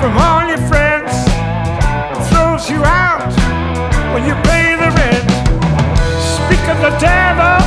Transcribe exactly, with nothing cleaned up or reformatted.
from all your friends, throws you out when you pay the rent. Speak of the devil,